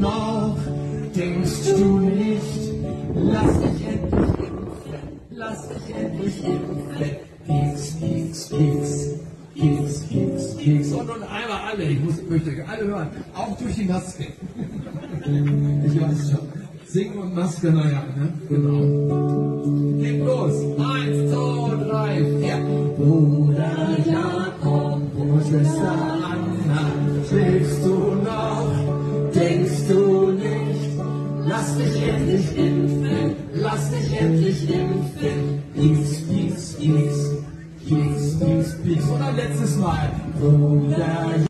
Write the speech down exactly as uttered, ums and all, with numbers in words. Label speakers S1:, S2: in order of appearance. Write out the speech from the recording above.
S1: noch? Denkst du nicht? Lass dich endlich impfen, lass dich endlich impfen. Keks, Keks, Keks, Keks, Keks, Keks. Und nun einmal alle, ich muss, möchte alle hören, auch durch die Maske. Ich weiß schon. Singen und Maske, naja, ne? Genau. Geht los. Eins, zwei, drei, vier. Bruder Jakob, Schwester Anna, schläfst du noch? Denkst du nicht? Lass dich endlich impfen, lass dich endlich impfen. Pieks, pieks, pieks, pieks, pieks, pieks. Und ein letztes Mal. Bruder